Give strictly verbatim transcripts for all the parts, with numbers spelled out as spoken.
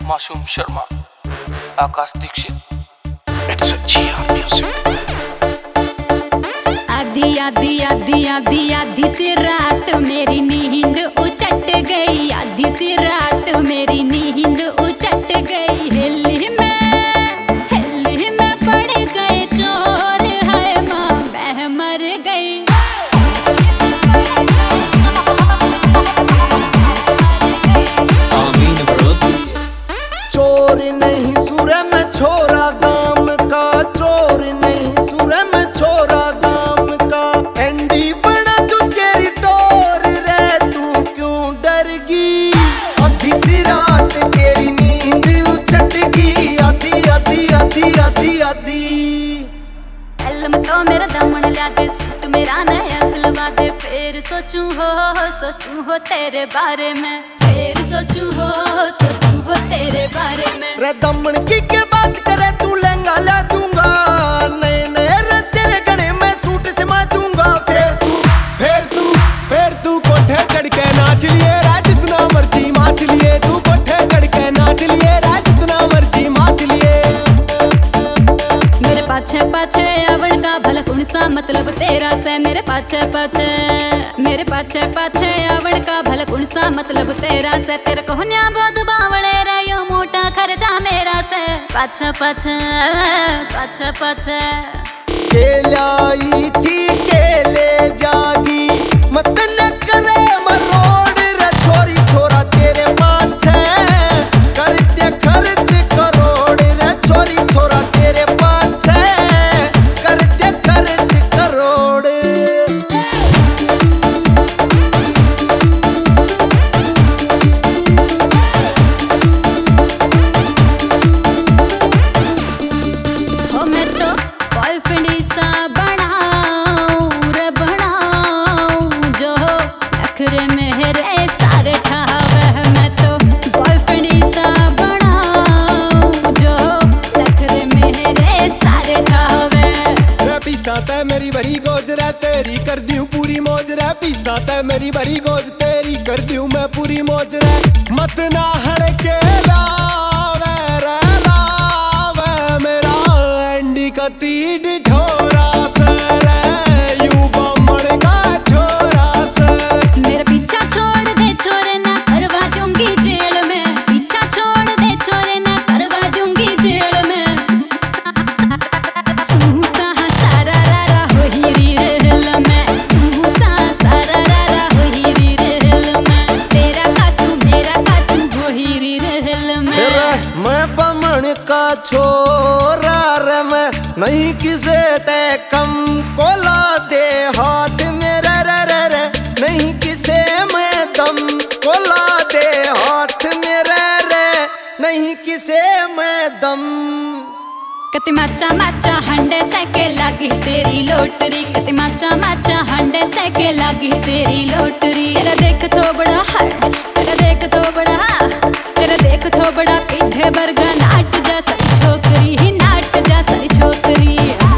Masoom Sharma, Akash Dixit. It's a G R music. आधी आधी आधी आधी आधी सी रात मेरी नींद उचट गई, आधी सी रात मेरी नींद उचट गई। हिली में हिली में पड़ गए चोर, है माँ मैं मर गई। आमीन ब्रो। चोर नहीं सुर में छोरा गाम का, चोर नहीं सुर में छोरा गाम का। एंडी बना तू तेरी टोर रे, तू क्यों डर गई? आधी सी रात तेरी नींद उछट गई, आधी आधी आधी आधी आधी। एलम तो मेरा दामन लागे, सूट मेरा नया सिलवा दे। फिर सोचूं हो सोचूं हो तेरे बारे में, फिर सोचूं हो सोचूं हो तेरे बारे में। रे दमन की के बात करे तू लहंगा ला दूंगा, नए नए रे तेरे गले में सूट समा दूंगा। फिर तू फिर तू फिर तू कोठे चढ़ के नाच लिए रा, जितना मर्जी माच लिए। तू कोठे चढ़ के नाच लिए रा, जितना मर्जी माच लिए। मेरे पाछे पाछे आवड़ का भला कौन सा मतलब तेरा से। मेरे पाछे पाछे मेरे पाछे पाछे आवड़ का भला कौन सा मतलब तेरा से। तेरे को न्या बहुत बावड़े रे, यो मोटा खर्चा मेरा से। पाछे पाछे पाछे पाछे केलाई थी केले जागी, मत न करे मरोड़ रे छोरी छोरा तेरे पाछे। कर दे खर्च करोड़ रे छोरी छोरा तेरे पाछे, कर दे खर्च करोड़। हो मैं तो बॉयफ्रेंड सा बनाऊं रे बनाऊं, जो नखरे मेरे सारे ठावे। मैं तो बॉयफ्रेंड सा बनाऊं, जो नखरे मेरे सारे ठावे। रे पीसा ते मेरी भरी गोज रे, तेरी कर दियो पूरी मौज रे। पीसा ते मेरी भरी गोज, तेरी कर दियो मैं पूरी मौज रे। मत ना हर के लावे रे लावे, मेरा एंडी का तीर ढोरा से रे, यू बमड़ का छोरा से। मेरा पीछा छोड़ दे छोरे, ना करवा दूंगी जेल में। पीछा छोड़ दे छोरे, ना करवा दूंगी जेल में। सूसा सारा रारा हो ही रेल में, सूसा सारा रारा हो ही रेल में। तेरा खातू मेरा खातू हो ही रेल में। रे मैं बमण का छोरा रे, मैं नहीं किसे ते कम कोला दे हाथ मेरे रे रे रे। नहीं किसे मैं दम कोला दे हाथ मेरे रे, नहीं किसे मैं दम। कति माचा माचा हंडे सके लागी तेरी लोटरी, कति माचा माचा हंडे सके लागी तेरी लोटरी। तेरा देख तो बड़ा है, तेरा देख तो बड़ा, तेरा देख तो बड़ा पीठे बरगा नाट जा सारी छोकरी ही, नाट जा सारी छोकरी।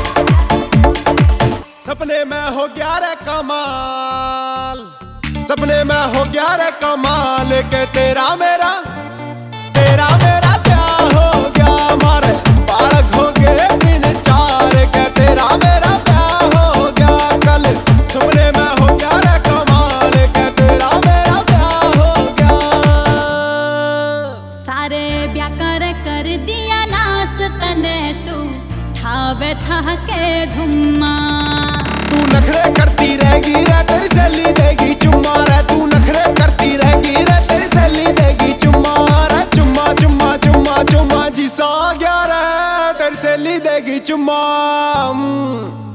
सपने में हो गया रे कमाल, सपने में हो गया रे कमाल के तेरा मेरा तेरा मेरा प्यार हो गया। मारे बालक हो गए दिन चार के तेरा मेरा प्यार हो गया। कल सपने में हो गया रे कमाल के तेरा मेरा प्यार हो गया। सारे ब्याह कर कर दिया नास तने, तू ठावे था के धुम्मा। तू नखरे करती रहेगी रे, तेरी सहेली देगी चुम्मा रे। तू नखरे करती रहेगी रे, तेरी सहेली देगी चुम्मा रे। चुम्मा चुम्मा चुम्मा चुम्मा जी सा गया रे, तेरी सहेली देगी चुम्मा।